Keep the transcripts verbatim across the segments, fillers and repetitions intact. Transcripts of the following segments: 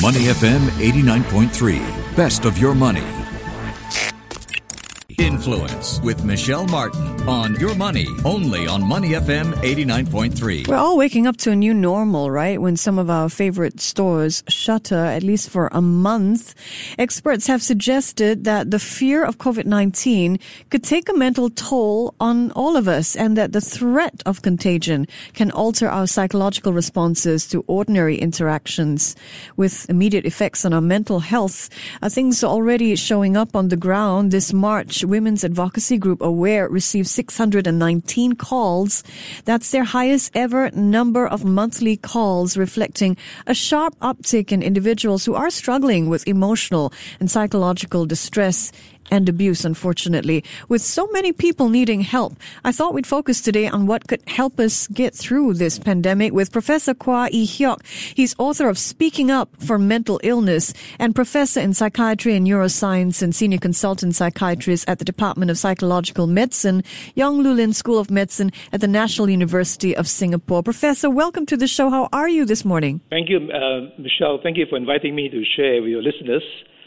Money F M eighty-nine point three. Best of your money. Influence with Michelle Martin on Your Money, only on Money F M eighty-nine point three. We're all waking up to a new normal, right? When some of our favorite stores shutter, at least for a month. Experts have suggested that the fear of covid nineteen could take a mental toll on all of us, and that the threat of contagion can alter our psychological responses to ordinary interactions with immediate effects on our mental health. Uh, things are already showing up on the ground. This March, women's advocacy group AWARE received six hundred nineteen calls. That's their highest ever number of monthly calls, reflecting a sharp uptick in individuals who are struggling with emotional and psychological distress and abuse, unfortunately. With so many people needing help, I thought we'd focus today on what could help us get through this pandemic with Professor Kwah Ee Hyok. He's author of Speaking Up for Mental Illness and professor in psychiatry and neuroscience and senior consultant psychiatrist at the Department of Psychological Medicine, Yong Loo Lin School of Medicine at the National University of Singapore. Professor, welcome to the show. How are you this morning? Thank you, uh, Michelle. Thank you for inviting me to share with your listeners.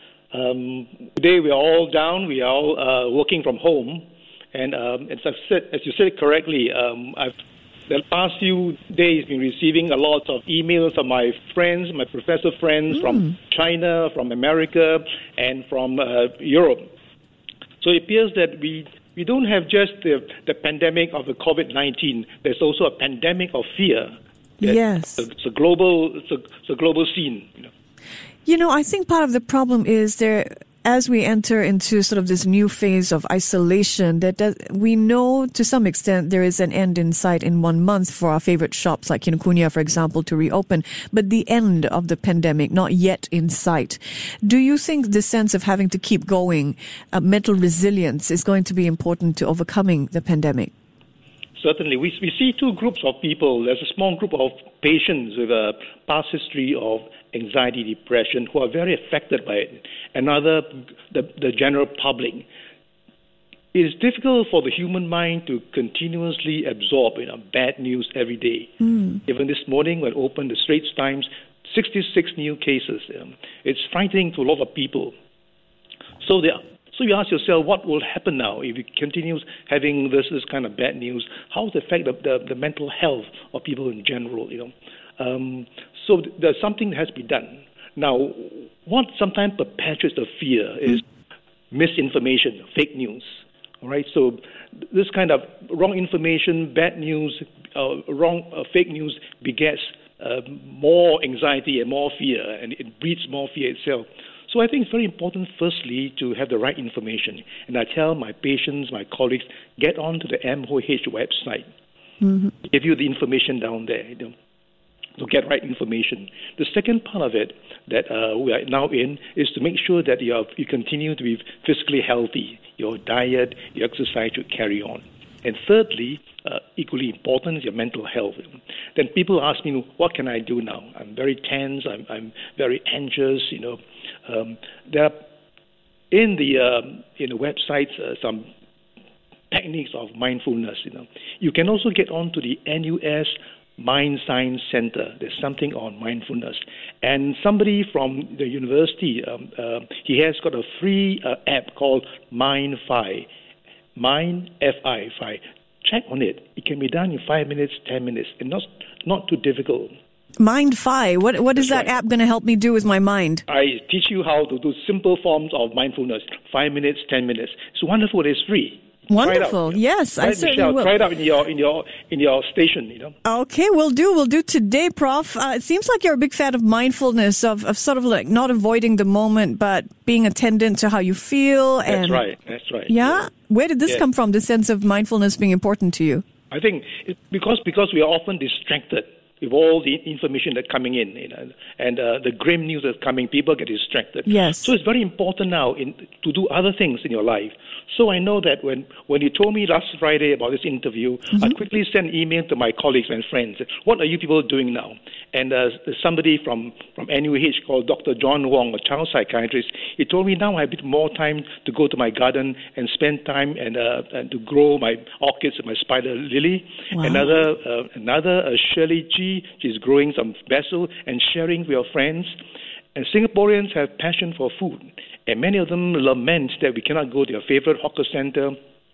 Um, today we are all down, we are all uh, working from home, and um, as, I've said, as you said correctly, um, I've the past few days been receiving a lot of emails from my friends, my professor friends mm. from China, from America, and from uh, Europe. So it appears that we we don't have just the, the pandemic of the covid nineteen, there's also a pandemic of fear. Yes. It's a global, it's a, it's a global scene, you know. You know, I think part of the problem is there, as we enter into sort of this new phase of isolation, that does, we know to some extent there is an end in sight in one month for our favorite shops like Kinokuniya, for example, to reopen, but the end of the pandemic not yet in sight. Do you think the sense of having to keep going, uh, mental resilience is going to be important to overcoming the pandemic? Certainly. We we see two groups of people. There's a small group of patients with a past history of anxiety, depression, who are very affected by it. Another, the, the general public. It is difficult for the human mind to continuously absorb you know, bad news every day. Mm. Even this morning, when I opened the Straits Times, sixty-six new cases. Um, it's frightening to a lot of people. So there. So you ask yourself, what will happen now if it continues having this, this kind of bad news? How will it affect the, the, the mental health of people in general? You know, um, so there's something that has to be done. Now, what sometimes perpetuates the fear is misinformation, fake news. All right, so this kind of wrong information, bad news, uh, wrong uh, fake news begets uh, more anxiety and more fear, and it breeds more fear itself. So I think it's very important, firstly, to have the right information. And I tell my patients, my colleagues, get on to the M O H website. Mm-hmm. Give you the information down there. You know, to get right information. The second part of it that uh, we are now in is to make sure that you, are, you continue to be physically healthy. Your diet, your exercise should carry on. And thirdly, uh, equally important is your mental health. Then people ask me, what can I do now? I'm very tense. I'm, I'm very anxious. You know, um, there are in the um, in the websites uh, some techniques of mindfulness. You know, you can also get onto the N U S Mind Science Center. There's something on mindfulness, and somebody from the university um, uh, he has got a free uh, app called MindFi. Mind, F I, Fi. Check on it. It can be done in five minutes, ten minutes, and not not too difficult. MindFi. What what is That's that right. app going to help me do with my mind? I teach you how to do simple forms of mindfulness. Five minutes, ten minutes. It's wonderful. It's free. Wonderful. Yes, right, I certainly Michelle, will. Try it out in your in your in your station. You know. Okay, we'll do. We'll do today, Prof. Uh, it seems like you're a big fan of mindfulness, of, of sort of like not avoiding the moment, but being attendant to how you feel. And That's right. That's right. Yeah. yeah. Where did this yeah. come from? This sense of mindfulness being important to you? I think it's because because we are often distracted with all the information that's coming in, you know, and uh, the grim news that's coming, people get distracted. Yes. So it's very important now in, to do other things in your life. So I know that when, when you told me last Friday about this interview, mm-hmm. I quickly sent an email to my colleagues and friends. What are you people doing now? And uh, somebody from, from N U H called Doctor John Wong, a child psychiatrist, he told me now I have a bit more time to go to my garden and spend time and, uh, and to grow my orchids and my spider lily. Wow. Another, uh, another uh, Shirley G, she's growing some basil and sharing with your friends. And Singaporeans have passion for food, and many of them lament that we cannot go to their favorite hawker center.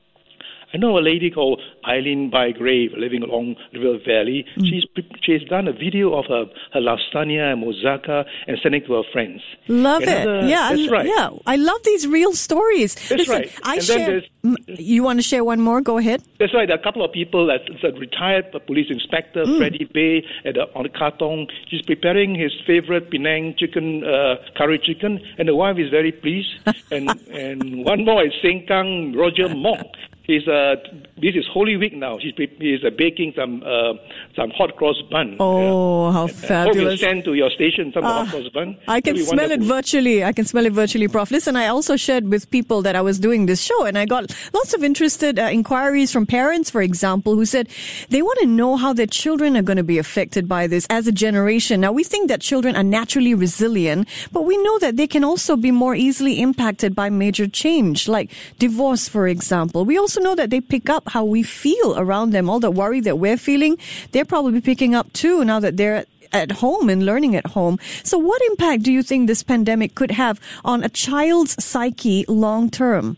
I know a lady called Eileen Bygrave living along River Valley. Mm. She's she's done a video of her, her lasagna and moussaka and sending to her friends. Love Another, it. Yeah, that's I, right. Yeah, I love these real stories. That's Listen, right. I and share. You want to share one more? Go ahead. That's right. There are a couple of people, that a retired police inspector, mm. Freddie Bay, at the, on the Katong. He's preparing his favorite Penang chicken, uh, curry chicken, and the wife is very pleased. and and one more is Sengkang Roger Mong. He's uh, this is Holy Week now. He's he's uh, baking some uh, some hot cross bun. Oh, uh, how fabulous! Hope you send to your station some uh, hot cross bun. I can smell wonderful. it virtually. I can smell it virtually, Prof. Listen, I also shared with people that I was doing this show, and I got lots of interested uh, inquiries from parents, for example, who said they want to know how their children are going to be affected by this as a generation. Now, we think that children are naturally resilient, but we know that they can also be more easily impacted by major change, like divorce, for example. We also know that they pick up how we feel around them. All the worry that we're feeling, they're probably picking up too now that they're at home and learning at home. So what impact do you think this pandemic could have on a child's psyche long term?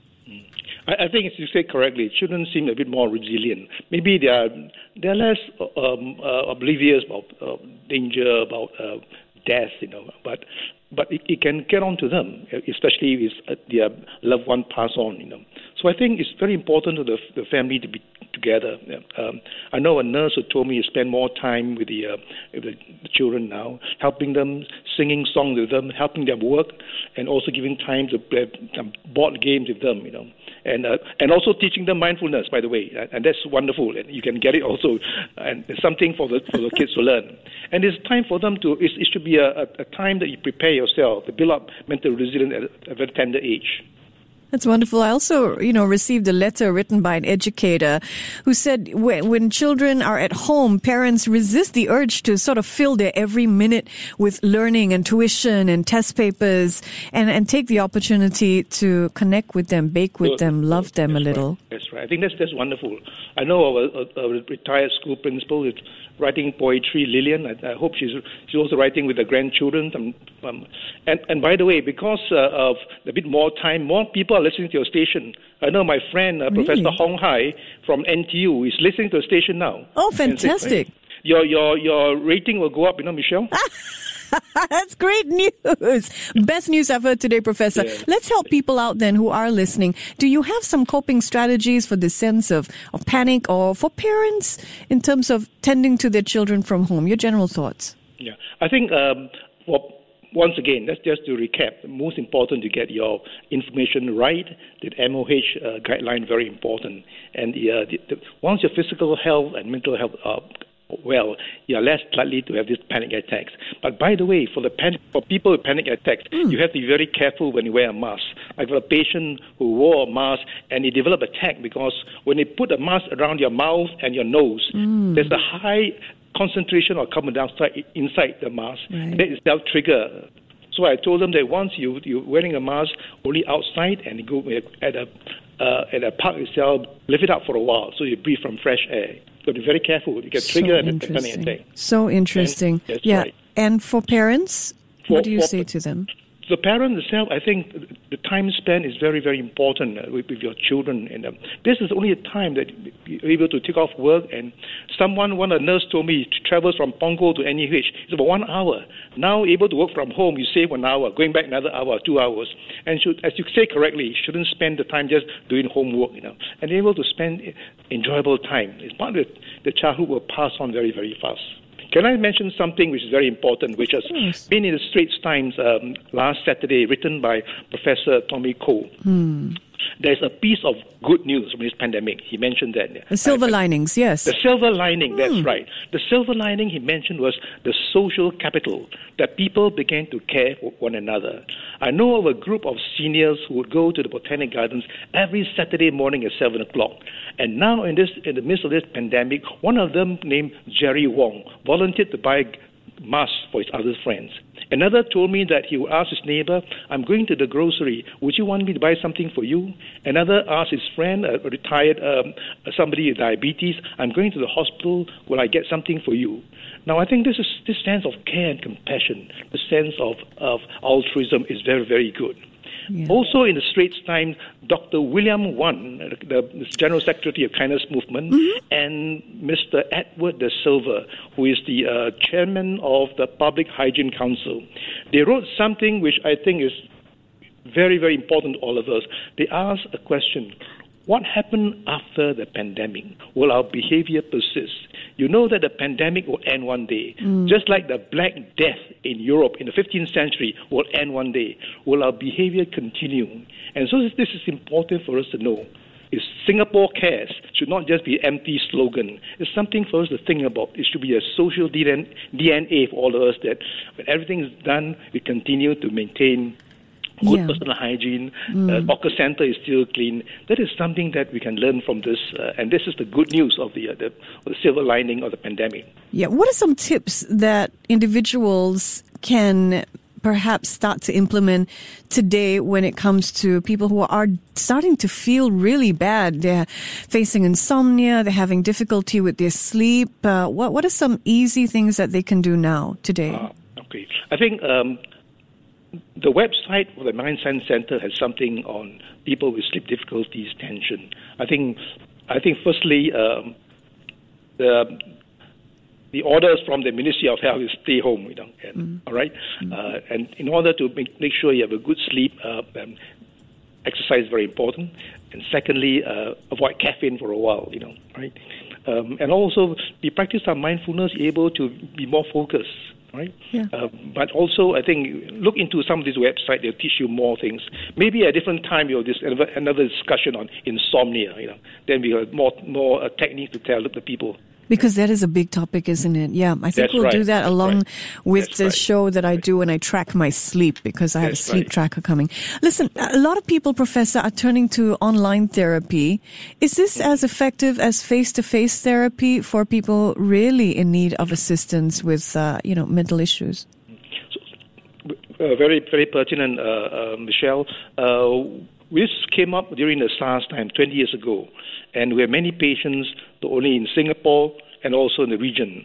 I, I think, as you said correctly, children seem a bit more resilient. Maybe they are they're less um, uh, oblivious about uh, danger, about uh, death, you know, but but it, it can get on to them, especially if uh, their loved one pass on, you know. So I think it's very important to the, the family to be together. Um, I know a nurse who told me to spend more time with the, uh, with the children now, helping them, singing songs with them, helping them work, and also giving time to play um, board games with them, you know. And uh, and also teaching them mindfulness, by the way, and that's wonderful. And you can get it also, and it's something for the for the kids to learn. And it's time for them to. It's, it should be a, a, a time that you prepare yourself to build up mental resilience at a, a very tender age. That's wonderful. I also, you know, received a letter written by an educator who said when, when children are at home, parents resist the urge to sort of fill their every minute with learning and tuition and test papers and, and take the opportunity to connect with them, bake with them, love them that's a little. Right. That's right. I think that's that's wonderful. I know a, a, a retired school principal is writing poetry, Lillian. I, I hope she's she's also writing with the grandchildren. Um, um, and, and by the way, because uh, of a bit more time, more people are listening to your station. I know my friend, uh, really? Professor Hong Hai from N T U, is listening to the station now. Oh, fantastic. Say, your, your, your rating will go up, you know, Michelle? That's great news. Best news I've heard today, Professor. Yeah. Let's help people out then who are listening. Do you have some coping strategies for this sense of, of panic or for parents in terms of tending to their children from home? Your general thoughts? Yeah, I think, um, well, once again, that's just to recap. The most important to get your information right. The M O H uh, guideline very important. And the, uh, the, the, once your physical health and mental health are well, you're less likely to have these panic attacks. But by the way, for the panic, for people with panic attacks, mm. you have to be very careful when you wear a mask. I've got a patient who wore a mask and he developed an attack because when they put a mask around your mouth and your nose, mm. there's a high concentration of carbon dioxide inside the mask. Right. And that itself trigger. So I told them that once you you're wearing a mask only outside and you go at a uh, at a park itself, lift it up for a while so you breathe from fresh air. So be very careful. You get triggered so and a panic attack. So interesting. And, yeah. Right. And for parents, for, what do you for, say to them? The parent itself, I think the time spent is very, very important uh, with, with your children. And um, this is only a time that you're able to take off work. And someone, one a nurse told me, travels from Punggol to N U H. It's about one hour. Now able to work from home, you save one hour. Going back another hour, two hours. And should, as you say correctly, you shouldn't spend the time just doing homework, you know. And able to spend enjoyable time. It's part of the childhood will pass on very, very fast. Can I mention something which is very important, which has yes. been in the Straits Times um, last Saturday, written by Professor Tommy Koh. Hmm. There's a piece of good news from this pandemic. He mentioned that. The silver I, linings, yes. The silver lining, hmm. that's right. The silver lining he mentioned was the social capital, that people began to care for one another. I know of a group of seniors who would go to the Botanic Gardens every Saturday morning at seven o'clock. And now in this, in the midst of this pandemic, one of them named Jerry Wong volunteered to buy masks for his other friends. Another told me that he would ask his neighbor, I'm going to the grocery, would you want me to buy something for you? Another asked his friend, a retired um, somebody with diabetes, I'm going to the hospital, will I get something for you? Now, I think this is this sense of care and compassion, the sense of, of altruism is very, very good. Yeah. Also, in the Straits Times, Doctor William Wan, the General Secretary of Kindness Movement, mm-hmm. and Mister Edward De Silva, who is the uh, chairman of the Public Hygiene Council, they wrote something which I think is very, very important to all of us. They asked a question: what happened after the pandemic? Will our behavior persist? You know that the pandemic will end one day. Mm. Just like the Black Death in Europe in the fifteenth century will end one day. Will our behavior continue? And so this is important for us to know. Is Singapore Cares should not just be an empty slogan. It's something for us to think about. It should be a social D N A for all of us, that when everything is done, we continue to maintain good yeah. personal hygiene. Mm. Uh, Hawker Center is still clean. That is something that we can learn from this, uh, and this is the good news of the, uh, the, the silver lining of the pandemic. Yeah, what are some tips that individuals can perhaps start to implement today when it comes to people who are starting to feel really bad? They're facing insomnia, they're having difficulty with their sleep. Uh, what what are some easy things that they can do now, today? Uh, okay, I think Um, the website for the Mind Science Center has something on people with sleep difficulties, tension. I think, I think. Firstly, um, the the orders from the Ministry of Health is stay home. You know, and, mm. all right. Mm. Uh, and in order to make, make sure you have a good sleep, uh, um, exercise is very important. And secondly, uh, avoid caffeine for a while. You know, right. Um, and also, we practice our mindfulness, able to be more focused. Right? Yeah. Uh, but also, I think, look into some of these websites. They'll teach you more things. Maybe at a different time, you'll this another discussion on insomnia. You know, then we have more more uh, techniques to tell the people. Because that is a big topic, isn't it? Yeah, I think That's we'll right. do that That's along right. with That's the right. show that I do when I track my sleep, because I have That's a sleep right. tracker coming. Listen, a lot of people, Professor, are turning to online therapy. Is this as effective as face-to-face therapy for people really in need of assistance with, uh, you know, mental issues? So, uh, very, very pertinent, uh, uh, Michelle. Uh, this came up during the SARS time, twenty years ago. And we have many patients, not only in Singapore and also in the region.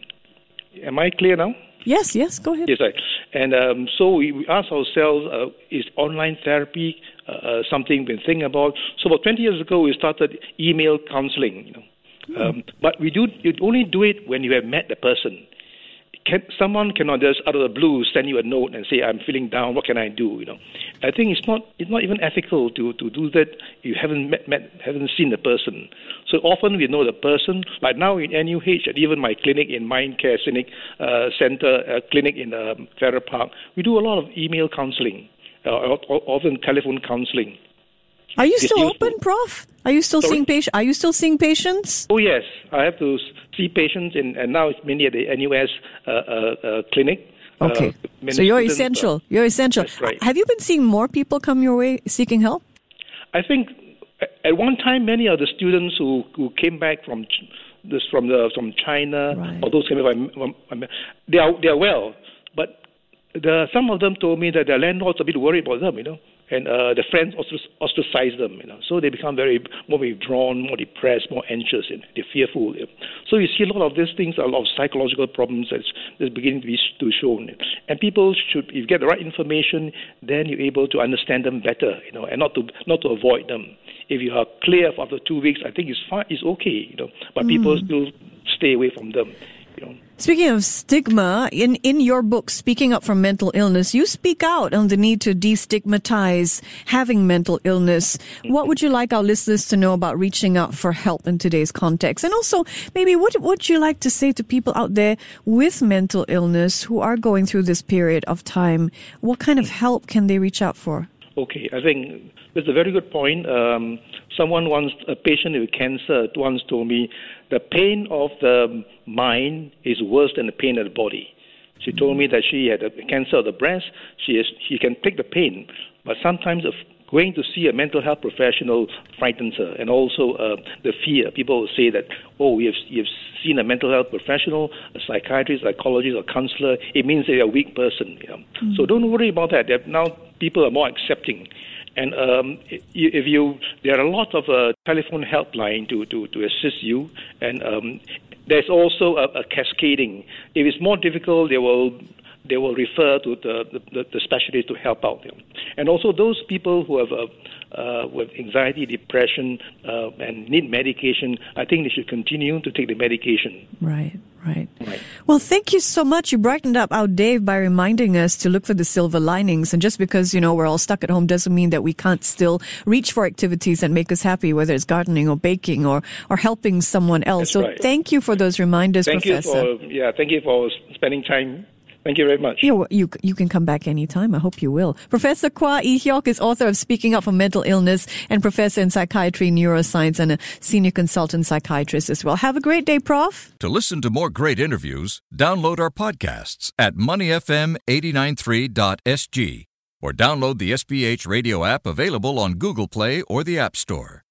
Am I clear now? Yes, yes, go ahead. Yes, right. And um, so we, we asked ourselves, uh, is online therapy uh, uh, something we've been thinking about? So about twenty years ago, we started email counseling. You know, mm. um, but we do you only do it when you have met the person. Can, someone cannot just out of the blue send you a note and say, I'm feeling down, what can I do? You know, I think it's not it's not even ethical to, to do that. You haven't met, met haven't seen the person. So often we know the person. Like now in N U H, and even my clinic in Mind Care Clinic uh, Center, uh, clinic in um, Farrer Park, we do a lot of email counseling, uh, often telephone counseling. Are you still open, Prof? Are you still Sorry? seeing patients? Are you still seeing patients? Oh yes, I have to see patients, in, and now it's mainly at the N U S uh, uh, uh, clinic. Okay, uh, so you're students, essential. Uh, you're essential. That's right. Have you been seeing more people come your way seeking help? I think at one time many of the students who, who came back from this from the from China Right. or those came back, from, from, they are they are well, but the, some of them told me that their landlords are a bit worried about them. You know. And uh, the friends ostracize them, you know. So they become very more withdrawn, more depressed, more anxious, and they're fearful. You know? So you see a lot of these things, a lot of psychological problems that's, that's beginning to be to shown. And people should, if you get the right information, then you're able to understand them better, you know, and not to not to avoid them. If you are clear after two weeks, I think it's fine, it's okay, you know. But mm. people still stay away from them. You know. Speaking of stigma, in, in your book, Speaking Up for Mental Illness, you speak out on the need to destigmatize having mental illness. What would you like our listeners to know about reaching out for help in today's context? And also, maybe what would you like to say to people out there with mental illness who are going through this period of time? What kind of help can they reach out for? Okay, I think that's a very good point. Um, someone once, a patient with cancer once told me, the pain of the mind is worse than the pain of the body. She told me that she had a cancer of the breast. She is, she can take the pain, but sometimes if going to see a mental health professional frightens her, and also uh, the fear. People will say that, oh, you've, you've seen a mental health professional, a psychiatrist, psychologist, or counselor. It means they're a weak person. You know? Mm-hmm. So don't worry about that. They're, now people are more accepting. And um, if you, there are a lot of uh, telephone helpline to, to, to assist you, and um, there's also a, a cascading. If it's more difficult, they will they will refer to the, the, the specialist to help out them. And also those people who have uh, uh, with anxiety, depression, uh, and need medication, I think they should continue to take the medication. Right, right. Right. Well, thank you so much. You brightened up our day by reminding us to look for the silver linings. And just because, you know, we're all stuck at home doesn't mean that we can't still reach for activities that make us happy, whether it's gardening or baking or, or helping someone else. That's so right. Thank you for those reminders, thank Professor. You for, yeah, thank you for spending time. Thank you very much. You, you, you can come back anytime. I hope you will. Professor Kwa Ee Hyok is author of Speaking Up for Mental Illness and professor in psychiatry, neuroscience, and a senior consultant psychiatrist as well. Have a great day, Prof. To listen to more great interviews, download our podcasts at money f m eight nine three dot s g or download the S B H radio app available on Google Play or the App Store.